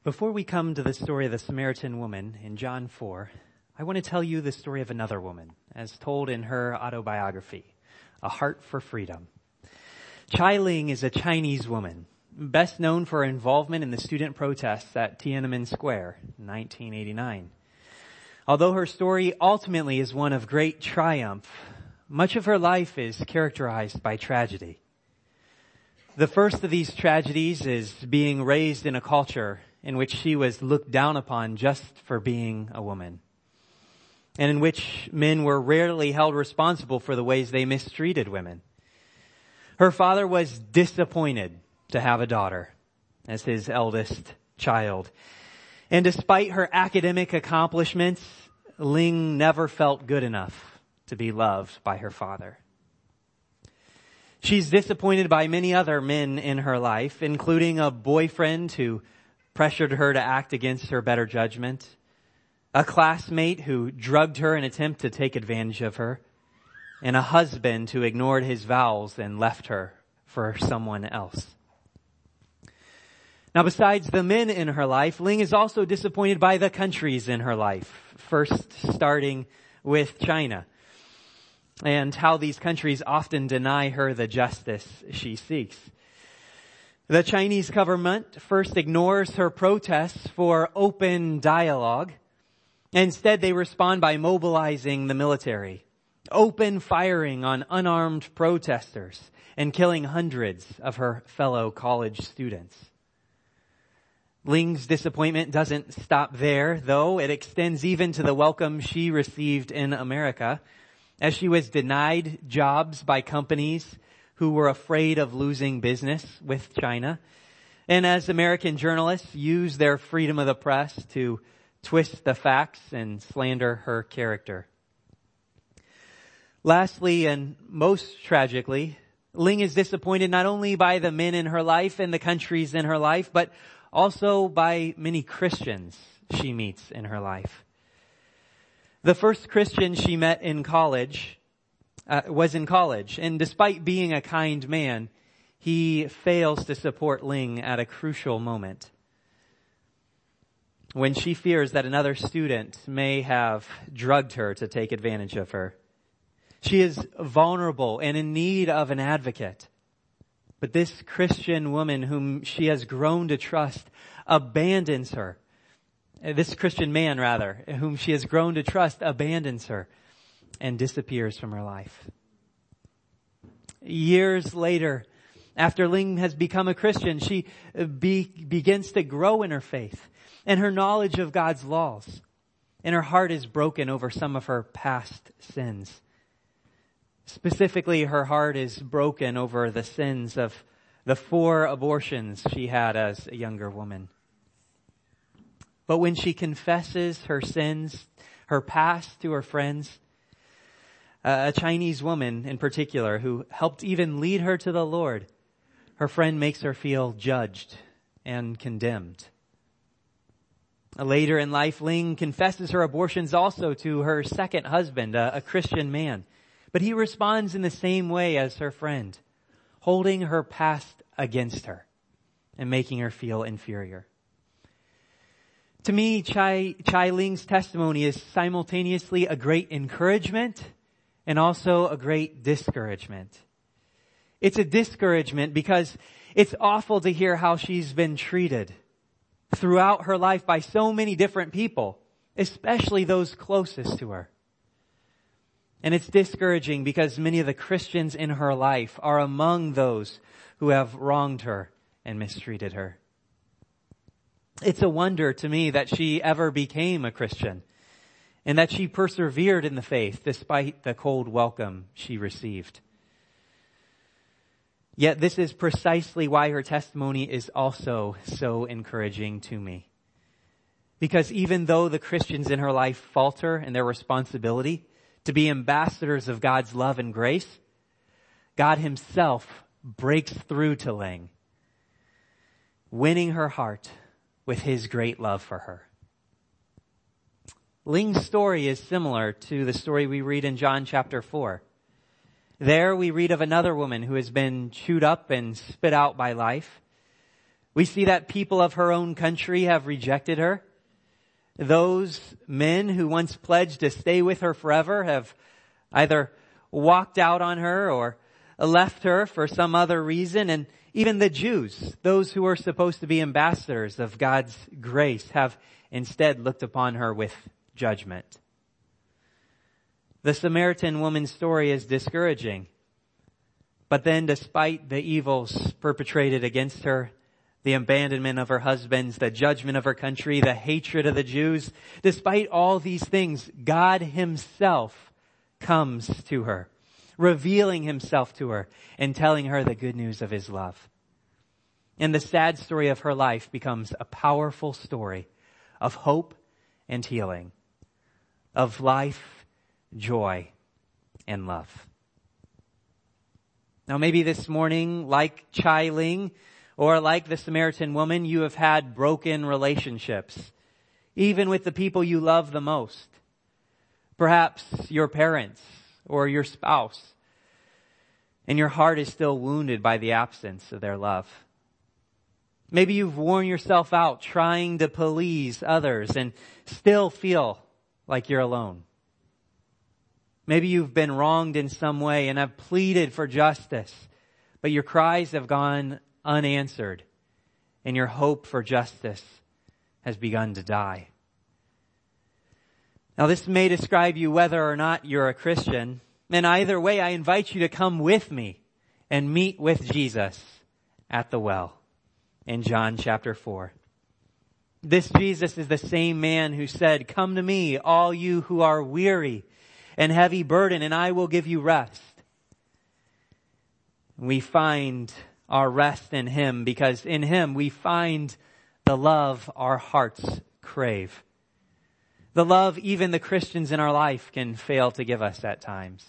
Before we come to the story of the Samaritan woman in John 4, I want to tell you the story of another woman, as told in her autobiography, A Heart for Freedom. Chai Ling is a Chinese woman, best known for her involvement in the student protests at Tiananmen Square in 1989. Although her story ultimately is one of great triumph, much of her life is characterized by tragedy. The first of these tragedies is being raised in a culture in which she was looked down upon just for being a woman, and in which men were rarely held responsible for the ways they mistreated women. Her father was disappointed to have a daughter as his eldest child. And despite her academic accomplishments, Ling never felt good enough to be loved by her father. She's disappointed by many other men in her life, including a boyfriend who pressured her to act against her better judgment, a classmate who drugged her in an attempt to take advantage of her, and a husband who ignored his vows and left her for someone else. Now, besides the men in her life, Ling is also disappointed by the countries in her life, first starting with China, and how these countries often deny her the justice she seeks. The Chinese government first ignores her protests for open dialogue. Instead, they respond by mobilizing the military, open firing on unarmed protesters, and killing hundreds of her fellow college students. Ling's disappointment doesn't stop there, though. It extends even to the welcome she received in America, as she was denied jobs by companies who were afraid of losing business with China, and as American journalists used their freedom of the press to twist the facts and slander her character. Lastly, and most tragically, Ling is disappointed not only by the men in her life and the countries in her life, but also by many Christians she meets in her life. The first Christian she met in college was in college, and despite being a kind man, he fails to support Ling at a crucial moment, when she fears that another student may have drugged her to take advantage of her. She is vulnerable and in need of an advocate. But this Christian woman whom she has grown to trust abandons her. This Christian man, rather, whom she has grown to trust abandons her and disappears from her life. Years later, after Ling has become a Christian, she begins to grow in her faith and her knowledge of God's laws. And her heart is broken over some of her past sins. Specifically, her heart is broken over the sins of the 4 abortions she had as a younger woman. But when she confesses her sins, her past to her friends, a Chinese woman in particular who helped even lead her to the Lord, her friend makes her feel judged and condemned. Later in life, Ling confesses her abortions also to her second husband, a Christian man. But he responds in the same way as her friend, holding her past against her and making her feel inferior. To me, Chai Ling's testimony is simultaneously a great encouragement and also a great discouragement. It's a discouragement because it's awful to hear how she's been treated throughout her life by so many different people, especially those closest to her. And it's discouraging because many of the Christians in her life are among those who have wronged her and mistreated her. It's a wonder to me that she ever became a Christian and that she persevered in the faith despite the cold welcome she received. Yet this is precisely why her testimony is also so encouraging to me. Because even though the Christians in her life falter in their responsibility to be ambassadors of God's love and grace, God himself breaks through to Ling, winning her heart with his great love for her. Ling's story is similar to the story we read in John chapter 4. There we read of another woman who has been chewed up and spit out by life, We see that people of her own country have rejected her. Those men who once pledged to stay with her forever have either walked out on her or left her for some other reason. And even the Jews, those who were supposed to be ambassadors of God's grace, have instead looked upon her with judgment. The Samaritan woman's story is discouraging. But then, despite the evils perpetrated against her, the abandonment of her husbands, the judgment of her country, the hatred of the Jews, despite all these things, God himself comes to her, revealing himself to her and telling her the good news of his love. And the sad story of her life becomes a powerful story of hope and healing, of life, joy, and love. Now maybe this morning, like Chai Ling, or like the Samaritan woman, you have had broken relationships, even with the people you love the most. Perhaps your parents or your spouse, and your heart is still wounded by the absence of their love. Maybe you've worn yourself out trying to please others and still feel like you're alone. Maybe you've been wronged in some way and have pleaded for justice, but your cries have gone unanswered and your hope for justice has begun to die. Now this may describe you whether or not you're a Christian, and either way I invite you to come with me and meet with Jesus at the well in John chapter 4. This Jesus is the same man who said, "Come to me, all you who are weary and heavy burden, and I will give you rest." We find our rest in him because in him we find the love our hearts crave. The love even the Christians in our life can fail to give us at times.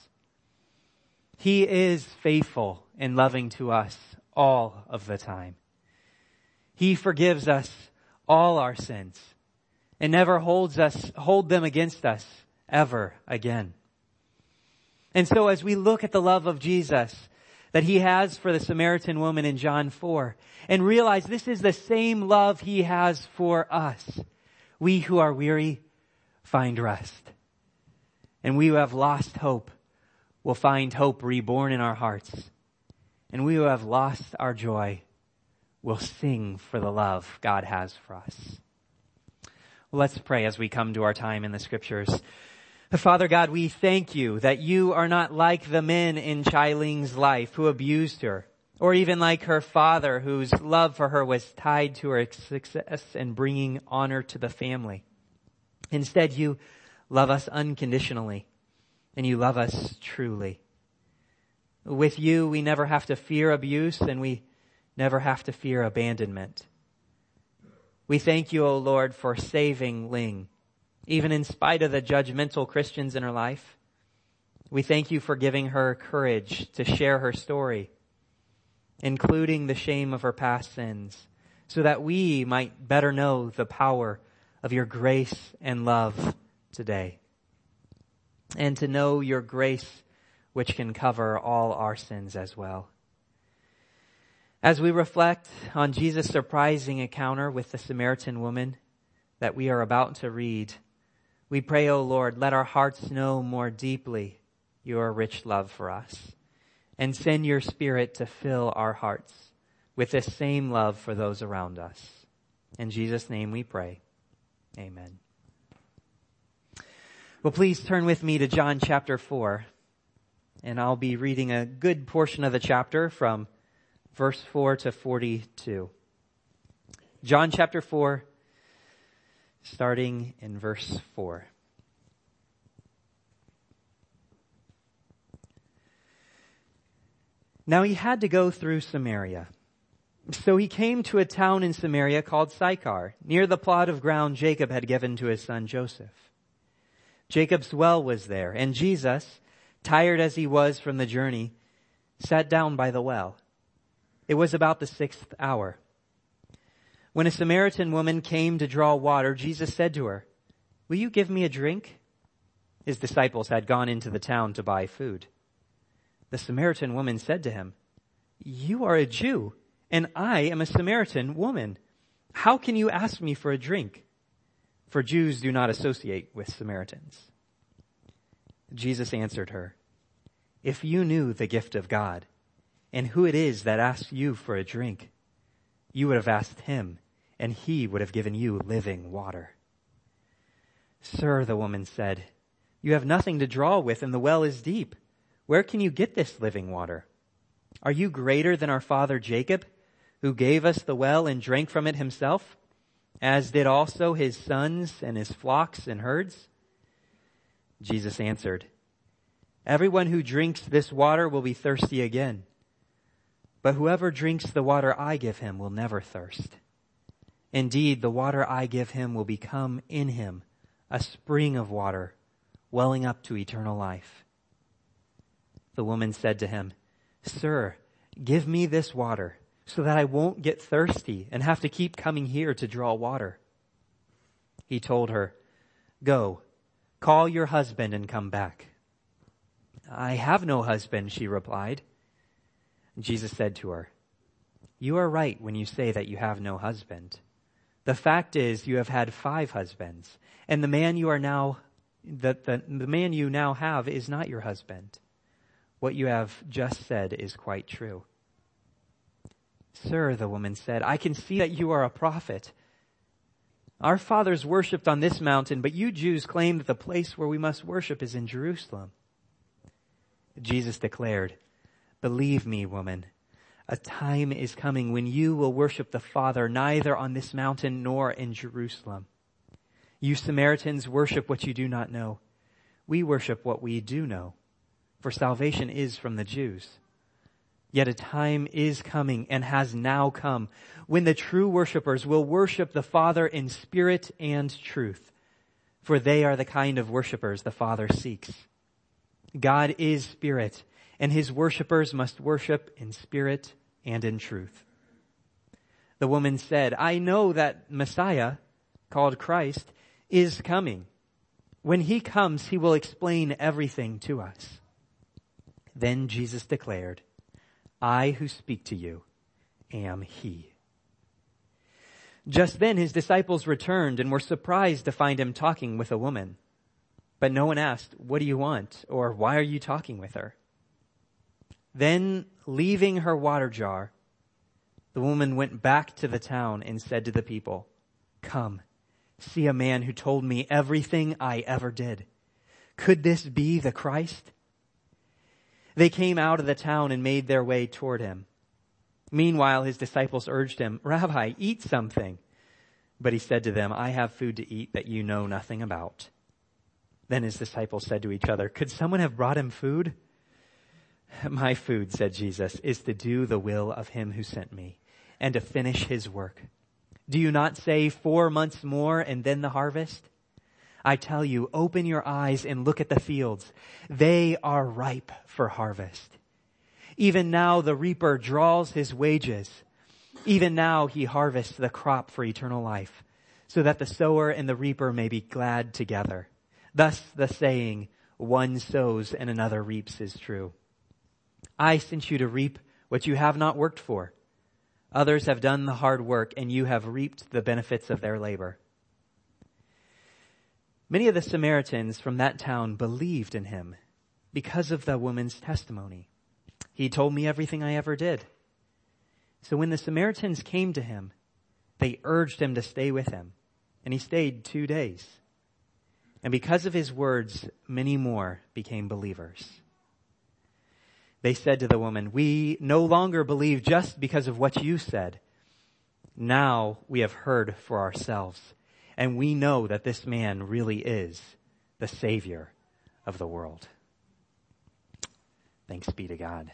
He is faithful and loving to us all of the time. He forgives us all our sins and never hold them against us ever again. And so as we look at the love of Jesus that he has for the Samaritan woman in John 4 and realize this is the same love he has for us, we who are weary find rest. And we who have lost hope will find hope reborn in our hearts. And we who have lost our joy will sing for the love God has for us. Well, let's pray as we come to our time in the scriptures. Father God, we thank you that you are not like the men in Chai Ling's life who abused her, or even like her father whose love for her was tied to her success and bringing honor to the family. Instead, you love us unconditionally, and you love us truly. With you, we never have to fear abuse, and we never have to fear abandonment. We thank you, O Lord, for saving Ling, even in spite of the judgmental Christians in her life. We thank you for giving her courage to share her story, including the shame of her past sins, so that we might better know the power of your grace and love today. And to know your grace, which can cover all our sins as well. As we reflect on Jesus' surprising encounter with the Samaritan woman that we are about to read, we pray, O Lord, let our hearts know more deeply your rich love for us, and send your Spirit to fill our hearts with this same love for those around us. In Jesus' name we pray. Amen. Well, please turn with me to John chapter 4, and I'll be reading a good portion of the chapter from verse 4 to 42. John chapter 4, starting in verse 4. Now he had to go through Samaria. So he came to a town in Samaria called Sychar, near the plot of ground Jacob had given to his son Joseph. Jacob's well was there, and Jesus, tired as he was from the journey, sat down by the well. It was about the 6th hour. When a Samaritan woman came to draw water, Jesus said to her, "Will you give me a drink?" His disciples had gone into the town to buy food. The Samaritan woman said to him, "You are a Jew, and I am a Samaritan woman. How can you ask me for a drink?" For Jews do not associate with Samaritans. Jesus answered her, "If you knew the gift of God, and who it is that asks you for a drink, you would have asked him, and he would have given you living water." "Sir," the woman said, "you have nothing to draw with, and the well is deep. Where can you get this living water? Are you greater than our father Jacob, who gave us the well and drank from it himself, as did also his sons and his flocks and herds?" Jesus answered, "Everyone who drinks this water will be thirsty again. But whoever drinks the water I give him will never thirst. Indeed, the water I give him will become in him a spring of water welling up to eternal life." The woman said to him, "Sir, give me this water so that I won't get thirsty and have to keep coming here to draw water." He told her, "Go, call your husband and come back." "I have no husband," she replied. Jesus said to her, "You are right when you say that you have no husband. The fact is, you have had 5 husbands, and the man you now have is not your husband. What you have just said is quite true." "Sir," the woman said, "I can see that you are a prophet. Our fathers worshipped on this mountain, but you Jews claim that the place where we must worship is in Jerusalem." Jesus declared, "Believe me, woman, a time is coming when you will worship the Father neither on this mountain nor in Jerusalem. You Samaritans worship what you do not know. We worship what we do know, for salvation is from the Jews. Yet a time is coming and has now come when the true worshipers will worship the Father in spirit and truth, for they are the kind of worshipers the Father seeks. God is spirit, and his worshipers must worship in spirit and in truth." The woman said, "I know that Messiah, called Christ, is coming. When he comes, he will explain everything to us." Then Jesus declared, "I who speak to you am he." Just then his disciples returned and were surprised to find him talking with a woman. But no one asked, "What do you want?" or "Why are you talking with her?" Then, leaving her water jar, the woman went back to the town and said to the people, "Come, see a man who told me everything I ever did. Could this be the Christ?" They came out of the town and made their way toward him. Meanwhile, his disciples urged him, "Rabbi, eat something." But he said to them, "I have food to eat that you know nothing about." Then his disciples said to each other, "Could someone have brought him food?" "My food," said Jesus, "is to do the will of him who sent me and to finish his work. Do you not say 4 months more and then the harvest? I tell you, open your eyes and look at the fields. They are ripe for harvest. Even now the reaper draws his wages. Even now he harvests the crop for eternal life, so that the sower and the reaper may be glad together. Thus the saying, 'One sows and another reaps,' is true. I sent you to reap what you have not worked for. Others have done the hard work, and you have reaped the benefits of their labor." Many of the Samaritans from that town believed in him because of the woman's testimony. "He told me everything I ever did." So when the Samaritans came to him, they urged him to stay with him, and he stayed 2 days. And because of his words, many more became believers. They said to the woman, "We no longer believe just because of what you said. Now we have heard for ourselves, and we know that this man really is the Savior of the world." Thanks be to God.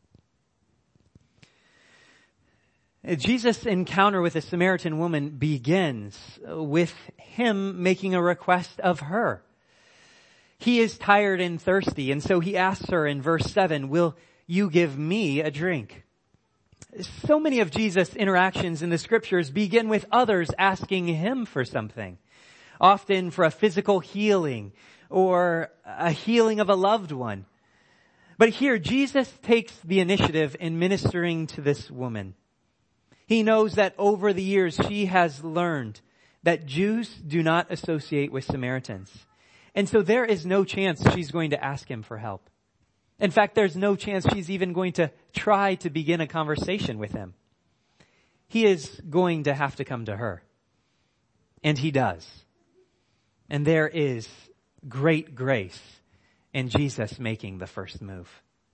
Jesus' encounter with the Samaritan woman begins with him making a request of her. He is tired and thirsty, and so he asks her in verse 7, "Will you give me a drink?" So many of Jesus' interactions in the scriptures begin with others asking him for something, often for a physical healing or a healing of a loved one. But here, Jesus takes the initiative in ministering to this woman. He knows that over the years she has learned that Jews do not associate with Samaritans. And so there is no chance she's going to ask him for help. In fact, there's no chance she's even going to try to begin a conversation with him. He is going to have to come to her. And he does. And there is great grace in Jesus making the first move.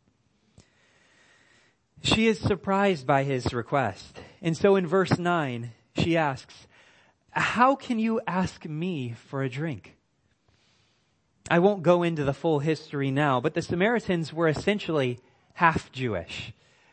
She is surprised by his request. And so in verse 9, she asks, "How can you ask me for a drink?" I won't go into the full history now, but the Samaritans were essentially half Jewish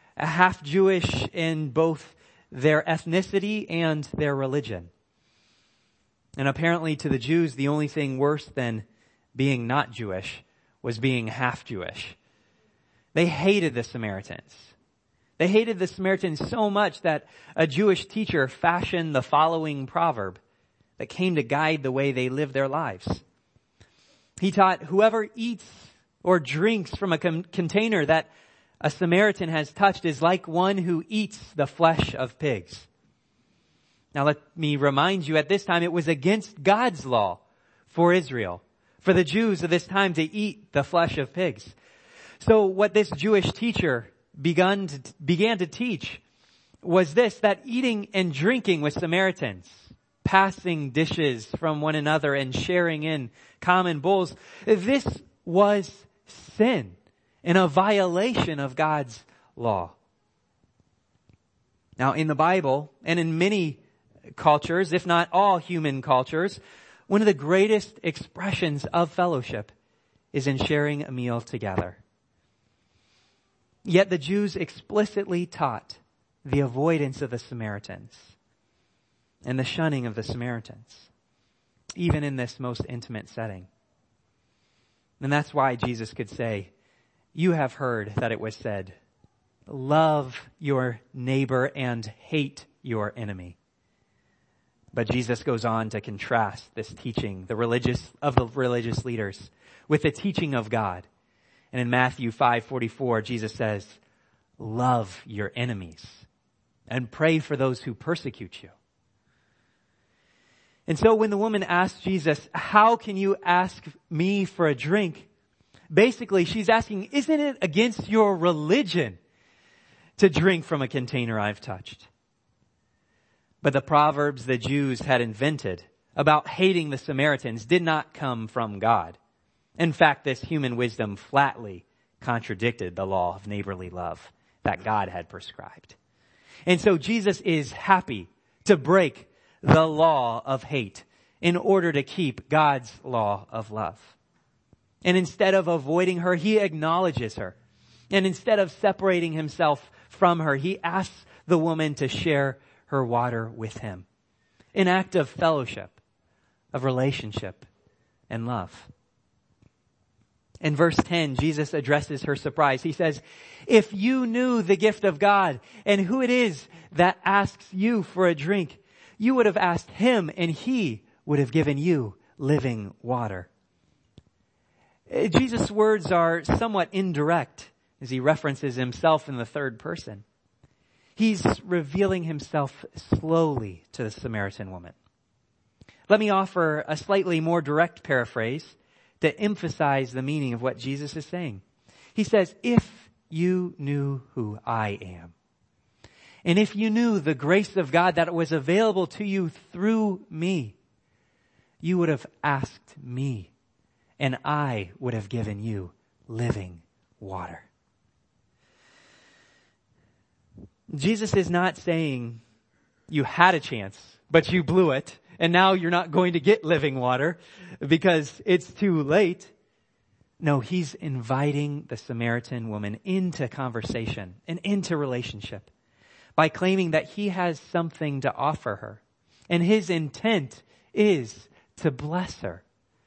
in both their ethnicity and their religion. And apparently to the Jews, the only thing worse than being not Jewish was being half Jewish. They hated the Samaritans. They hated the Samaritans so much that a Jewish teacher fashioned the following proverb that came to guide the way they lived their lives. He taught, "Whoever eats or drinks from a container that a Samaritan has touched is like one who eats the flesh of pigs." Now let me remind you, at this time it was against God's law for Israel, for the Jews of this time to eat the flesh of pigs. So what this Jewish teacher began to teach was this, that eating and drinking with Samaritans, passing dishes from one another and sharing in common bowls, this was sin and a violation of God's law. Now in the Bible and in many cultures, if not all human cultures, one of the greatest expressions of fellowship is in sharing a meal together. Yet the Jews explicitly taught the avoidance of the Samaritans and the shunning of the Samaritans, even in this most intimate setting. And that's why Jesus could say, "You have heard that it was said, love your neighbor and hate your enemy." But Jesus goes on to contrast this teaching, the religious leaders, with the teaching of God. And in Matthew 5:44, Jesus says, "Love your enemies and pray for those who persecute you." And so when the woman asked Jesus, "How can you ask me for a drink?" Basically, she's asking, isn't it against your religion to drink from a container I've touched? But the proverbs the Jews had invented about hating the Samaritans did not come from God. In fact, this human wisdom flatly contradicted the law of neighborly love that God had prescribed. And so Jesus is happy to break the law of hate in order to keep God's law of love. And instead of avoiding her, he acknowledges her. And instead of separating himself from her, he asks the woman to share her water with him. An act of fellowship, of relationship, and love. In verse 10, Jesus addresses her surprise. He says, "If you knew the gift of God and who it is that asks you for a drink, you would have asked him and he would have given you living water." Jesus' words are somewhat indirect as he references himself in the third person. He's revealing himself slowly to the Samaritan woman. Let me offer a slightly more direct paraphrase to emphasize the meaning of what Jesus is saying. He says, "If you knew who I am, and if you knew the grace of God that was available to you through me, you would have asked me, and I would have given you living water." Jesus is not saying you had a chance, but you blew it, and now you're not going to get living water because it's too late. No, he's inviting the Samaritan woman into conversation and into relationship by claiming that he has something to offer her. And his intent is to bless her.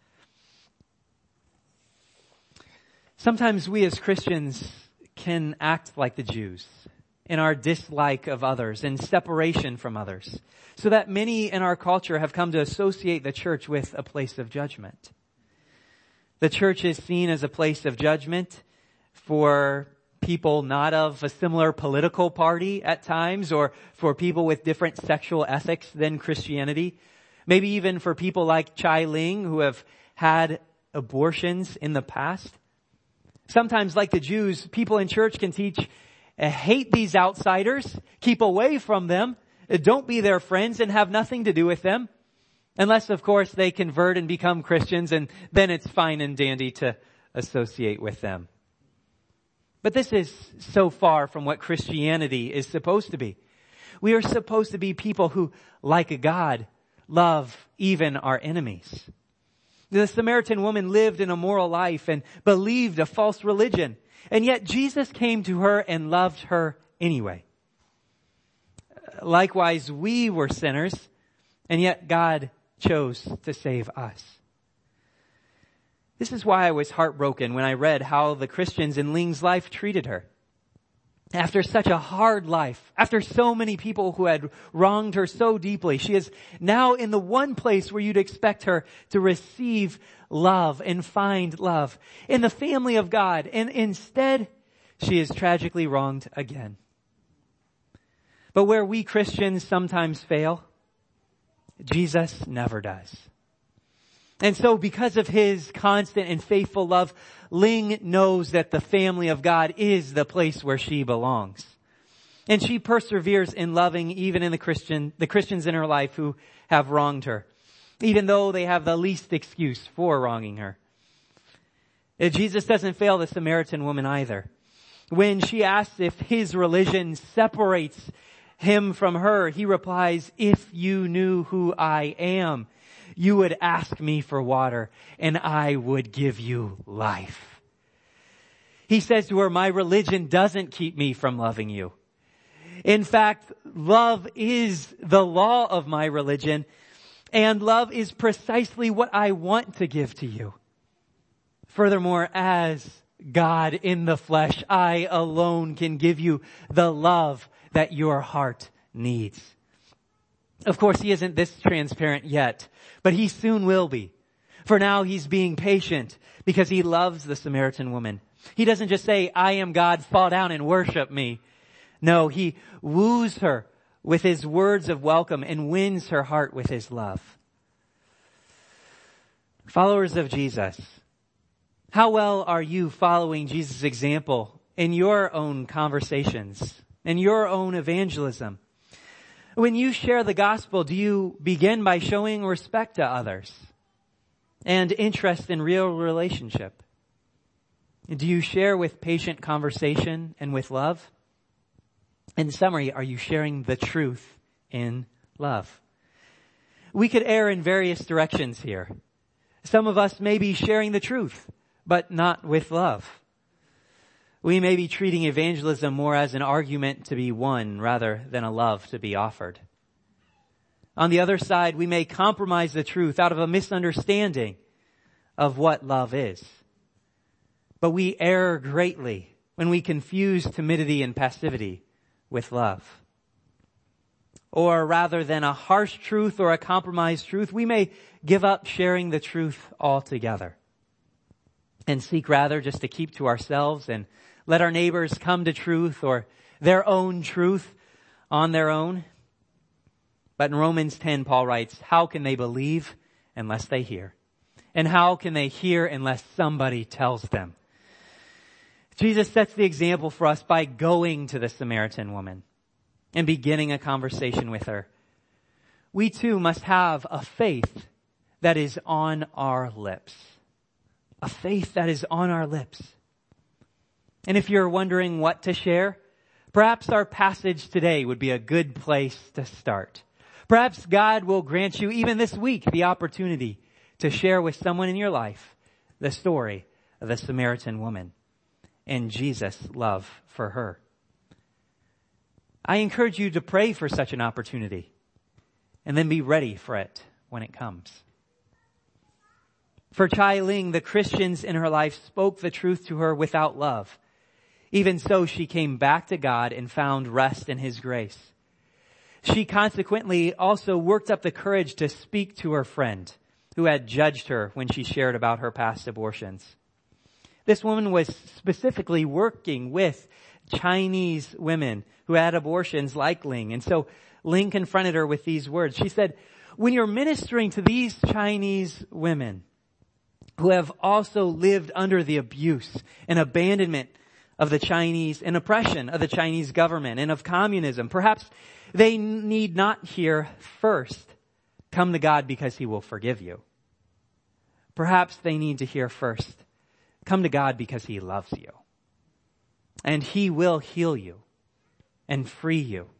Sometimes we as Christians can act like the Jews in our dislike of others and separation from others, so that many in our culture have come to associate the church with a place of judgment. The church is seen as a place of judgment for people not of a similar political party at times, or for people with different sexual ethics than Christianity. Maybe even for people like Chai Ling who have had abortions in the past. Sometimes, like the Jews, people in church can teach, hate these outsiders, keep away from them, don't be their friends, and have nothing to do with them. Unless, of course, they convert and become Christians, and then it's fine and dandy to associate with them. But this is so far from what Christianity is supposed to be. We are supposed to be people who, like God, love even our enemies. The Samaritan woman lived an immoral life and believed a false religion. And yet Jesus came to her and loved her anyway. Likewise, we were sinners, and yet God chose to save us. This is why I was heartbroken when I read how the Christians in Ling's life treated her. After such a hard life, after so many people who had wronged her so deeply, she is now in the one place where you'd expect her to receive love and find love in the family of God. And instead, she is tragically wronged again. But where we Christians sometimes fail, Jesus never does. And so because of his constant and faithful love, Ling knows that the family of God is the place where she belongs. And she perseveres in loving even in the Christians in her life who have wronged her, even though they have the least excuse for wronging her. Jesus doesn't fail the Samaritan woman either. When she asks if his religion separates him from her, he replies, "If you knew who I am, you would ask me for water, and I would give you life." He says to her, "My religion doesn't keep me from loving you. In fact, love is the law of my religion, and love is precisely what I want to give to you. Furthermore, as God in the flesh, I alone can give you the love that your heart needs." Of course, he isn't this transparent yet, but he soon will be. For now, he's being patient because he loves the Samaritan woman. He doesn't just say, "I am God, fall down and worship me." No, he woos her with his words of welcome and wins her heart with his love. Followers of Jesus, how well are you following Jesus' example in your own conversations, in your own evangelism? When you share the gospel, do you begin by showing respect to others and interest in real relationship? Do you share with patient conversation and with love? In summary, are you sharing the truth in love? We could err in various directions here. Some of us may be sharing the truth, but not with love. We may be treating evangelism more as an argument to be won rather than a love to be offered. On the other side, we may compromise the truth out of a misunderstanding of what love is. But we err greatly when we confuse timidity and passivity with love. Or rather than a harsh truth or a compromised truth, we may give up sharing the truth altogether and seek rather just to keep to ourselves and let our neighbors come to truth or their own truth on their own. But in Romans 10, Paul writes, "How can they believe unless they hear? And how can they hear unless somebody tells them?" Jesus sets the example for us by going to the Samaritan woman and beginning a conversation with her. We too must have a faith that is on our lips. A faith that is on our lips. And if you're wondering what to share, perhaps our passage today would be a good place to start. Perhaps God will grant you even this week the opportunity to share with someone in your life the story of the Samaritan woman and Jesus' love for her. I encourage you to pray for such an opportunity and then be ready for it when it comes. For Chai Ling, the Christians in her life spoke the truth to her without love. Even so, she came back to God and found rest in His grace. She consequently also worked up the courage to speak to her friend who had judged her when she shared about her past abortions. This woman was specifically working with Chinese women who had abortions like Ling. And so Ling confronted her with these words. She said, when you're ministering to these Chinese women who have also lived under the abuse and abandonment of the Chinese and oppression of the Chinese government and of communism, perhaps they need not hear first, come to God because He will forgive you. Perhaps they need to hear first, come to God because He loves you. And He will heal you and free you.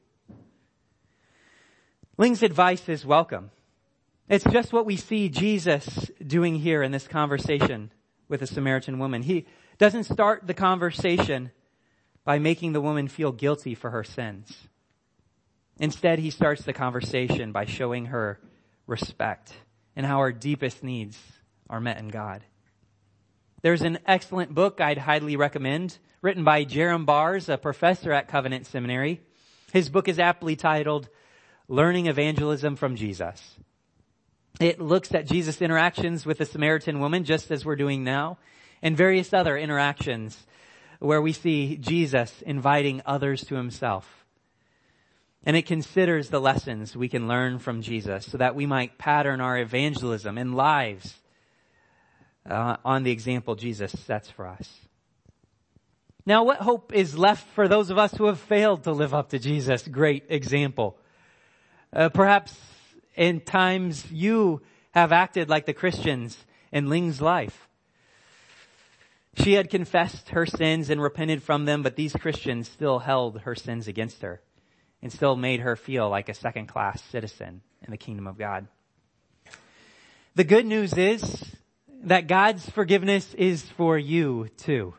Ling's advice is welcome. It's just what we see Jesus doing here in this conversation with the Samaritan woman. He doesn't start the conversation by making the woman feel guilty for her sins. Instead, He starts the conversation by showing her respect and how her deepest needs are met in God. There's an excellent book I'd highly recommend, written by Jerram Bars, a professor at Covenant Seminary. His book is aptly titled, Learning Evangelism from Jesus. It looks at Jesus' interactions with the Samaritan woman, just as we're doing now, and various other interactions where we see Jesus inviting others to Himself. And it considers the lessons we can learn from Jesus so that we might pattern our evangelism and lives on the example Jesus sets for us. Now, what hope is left for those of us who have failed to live up to Jesus' great example? Perhaps in times you have acted like the Christians in Ling's life. She had confessed her sins and repented from them, but these Christians still held her sins against her and still made her feel like a second-class citizen in the kingdom of God. The good news is that God's forgiveness is for you too.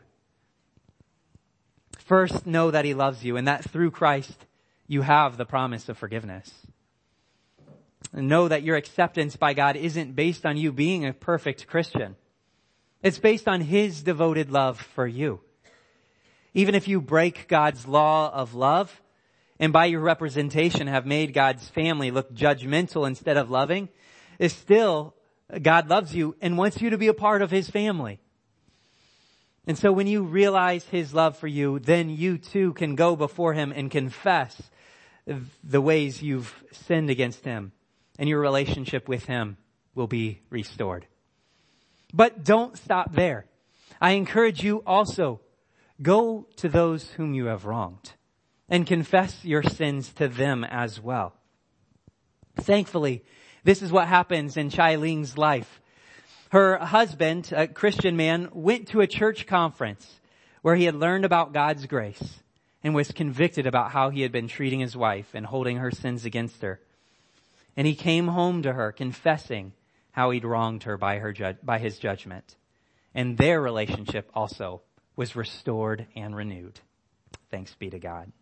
First, know that He loves you and that through Christ you have the promise of forgiveness. And know that your acceptance by God isn't based on you being a perfect Christian. It's based on His devoted love for you. Even if you break God's law of love and by your representation have made God's family look judgmental instead of loving, it's still God loves you and wants you to be a part of His family. And so when you realize His love for you, then you too can go before Him and confess the ways you've sinned against Him, and your relationship with Him will be restored. But don't stop there. I encourage you also, go to those whom you have wronged and confess your sins to them as well. Thankfully, this is what happens in Chai Ling's life. Her husband, a Christian man, went to a church conference where he had learned about God's grace and was convicted about how he had been treating his wife and holding her sins against her. And he came home to her confessing how he'd wronged her by his judgment. And their relationship also was restored and renewed. Thanks be to God.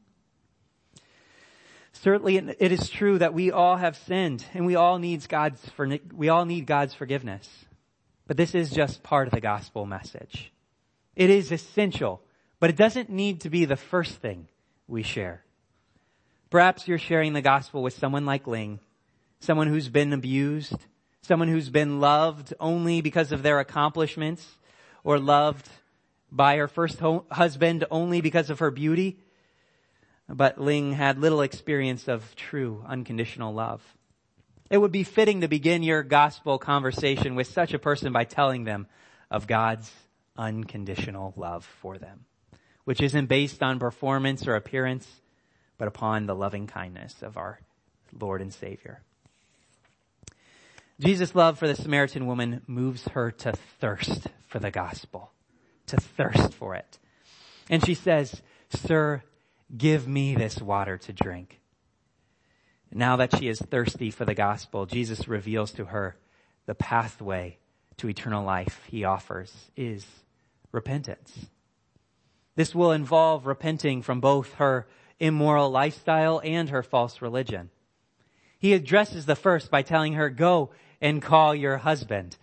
Certainly it is true that we all have sinned and we all need God's forgiveness. But this is just part of the gospel message. It is essential, but it doesn't need to be the first thing we share. Perhaps you're sharing the gospel with someone like Ling, someone who's been abused, someone who's been loved only because of their accomplishments, or loved by her first husband only because of her beauty. But Ling had little experience of true unconditional love. It would be fitting to begin your gospel conversation with such a person by telling them of God's unconditional love for them, which isn't based on performance or appearance, but upon the loving kindness of our Lord and Savior. Jesus' love for the Samaritan woman moves her to thirst for the gospel, to thirst for it. And she says, "Sir, give me this water to drink." Now that she is thirsty for the gospel, Jesus reveals to her the pathway to eternal life He offers is repentance. This will involve repenting from both her immoral lifestyle and her false religion. He addresses the first by telling her, "Go and call your husband."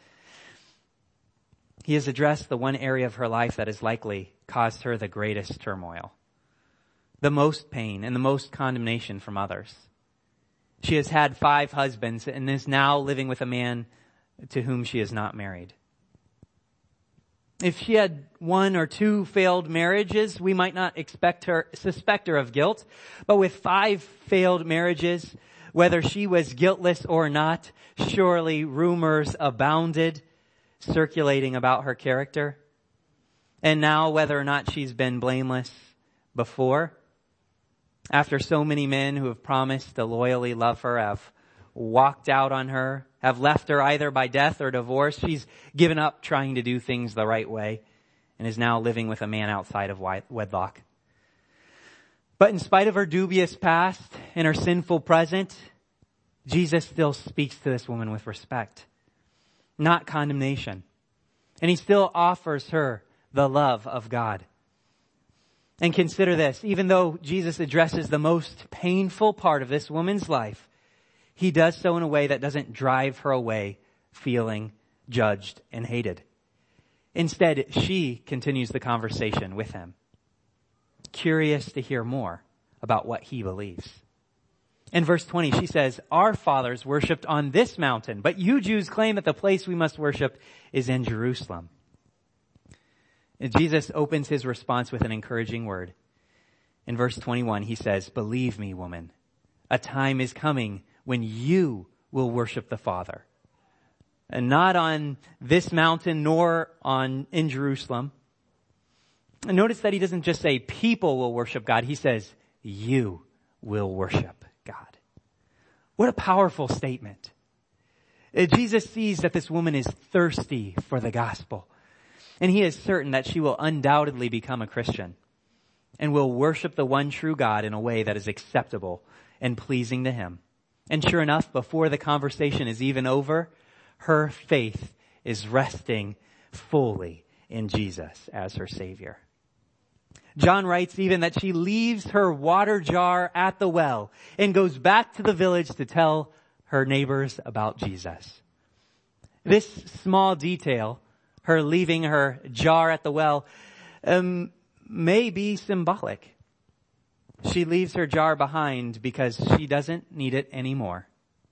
He has addressed the one area of her life that has likely caused her the greatest turmoil, the most pain, and the most condemnation from others. She has had 5 husbands and is now living with a man to whom she is not married. If she had 1 or 2 failed marriages, we might not suspect her of guilt. But with 5 failed marriages, whether she was guiltless or not, surely rumors abounded circulating about her character. And now whether or not she's been blameless before, after so many men who have promised to loyally love her have walked out on her, have left her either by death or divorce, she's given up trying to do things the right way and is now living with a man outside of wedlock. But in spite of her dubious past and her sinful present, Jesus still speaks to this woman with respect, not condemnation. And he still offers her the love of God. And consider this, even though Jesus addresses the most painful part of this woman's life, he does so in a way that doesn't drive her away feeling judged and hated. Instead, she continues the conversation with him, curious to hear more about what he believes. In verse 20, she says, "Our fathers worshipped on this mountain, but you Jews claim that the place we must worship is in Jerusalem." And Jesus opens his response with an encouraging word. In verse 21, he says, "Believe me, woman, a time is coming when you will worship the Father. And not on this mountain nor in Jerusalem." And notice that he doesn't just say people will worship God. He says you will worship God. What a powerful statement. Jesus sees that this woman is thirsty for the gospel. And he is certain that she will undoubtedly become a Christian and will worship the one true God in a way that is acceptable and pleasing to him. And sure enough, before the conversation is even over, her faith is resting fully in Jesus as her Savior. John writes even that she leaves her water jar at the well and goes back to the village to tell her neighbors about Jesus. This small detail, her leaving her jar at the well, may be symbolic. She leaves her jar behind because she doesn't need it anymore.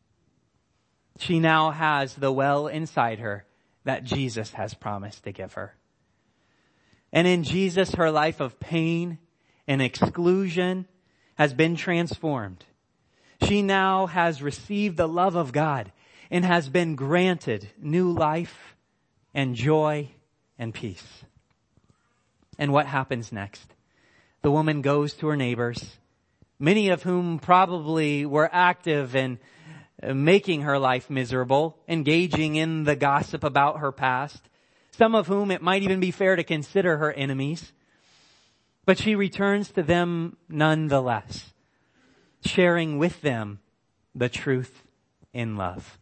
She now has the well inside her that Jesus has promised to give her. And in Jesus, her life of pain and exclusion has been transformed. She now has received the love of God and has been granted new life and joy and peace. And what happens next? The woman goes to her neighbors, many of whom probably were active in making her life miserable, engaging in the gossip about her past, some of whom it might even be fair to consider her enemies. But she returns to them nonetheless, sharing with them the truth in love.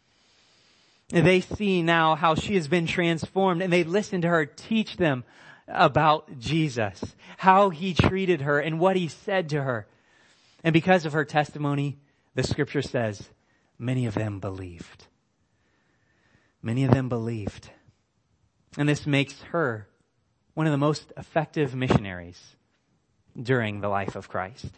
They see now how she has been transformed, and they listen to her teach them about Jesus, how he treated her and what he said to her. And because of her testimony, the scripture says, many of them believed. Many of them believed. And this makes her one of the most effective missionaries during the life of Christ.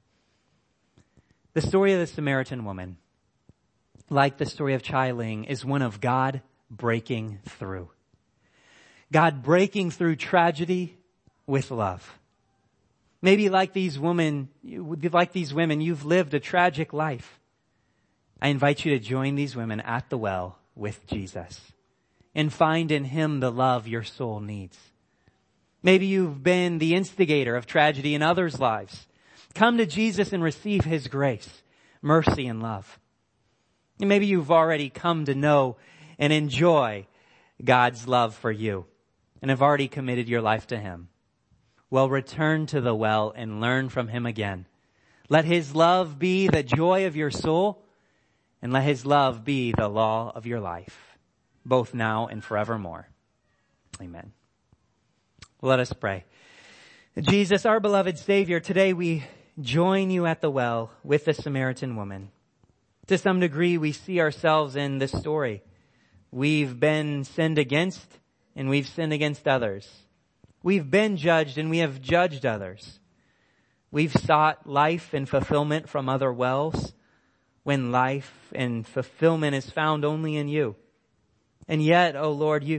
The story of the Samaritan woman, like the story of Chai Ling, is one of God breaking through. God breaking through tragedy with love. Maybe like these women, you've lived a tragic life. I invite you to join these women at the well with Jesus and find in him the love your soul needs. Maybe you've been the instigator of tragedy in others' lives. Come to Jesus and receive his grace, mercy, and love. And maybe you've already come to know and enjoy God's love for you and have already committed your life to him. Well, return to the well and learn from him again. Let his love be the joy of your soul, and let his love be the law of your life, both now and forevermore. Amen. Let us pray. Jesus, our beloved Savior, today we join you at the well with the Samaritan woman. To some degree, we see ourselves in this story. We've been sinned against, and we've sinned against others. We've been judged, and we have judged others. We've sought life and fulfillment from other wells, when life and fulfillment is found only in you. And yet, oh Lord, you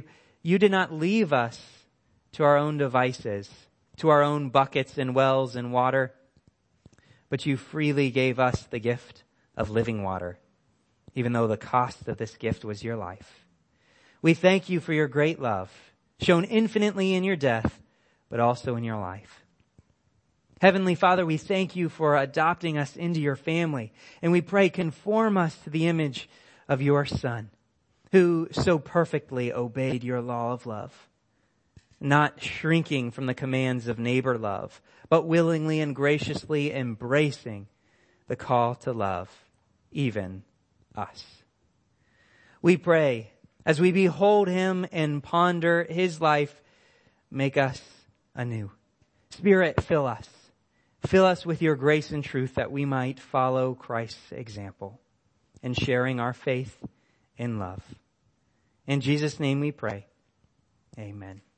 You did not leave us to our own devices, to our own buckets and wells and water, but you freely gave us the gift of living water, even though the cost of this gift was your life. We thank you for your great love, shown infinitely in your death, but also in your life. Heavenly Father, we thank you for adopting us into your family, and we pray conform us to the image of your Son, who so perfectly obeyed your law of love, not shrinking from the commands of neighbor love, but willingly and graciously embracing the call to love, even us. We pray, as we behold him and ponder his life, make us anew. Spirit, fill us. Fill us with your grace and truth that we might follow Christ's example in sharing our faith in love. In Jesus' name we pray. Amen.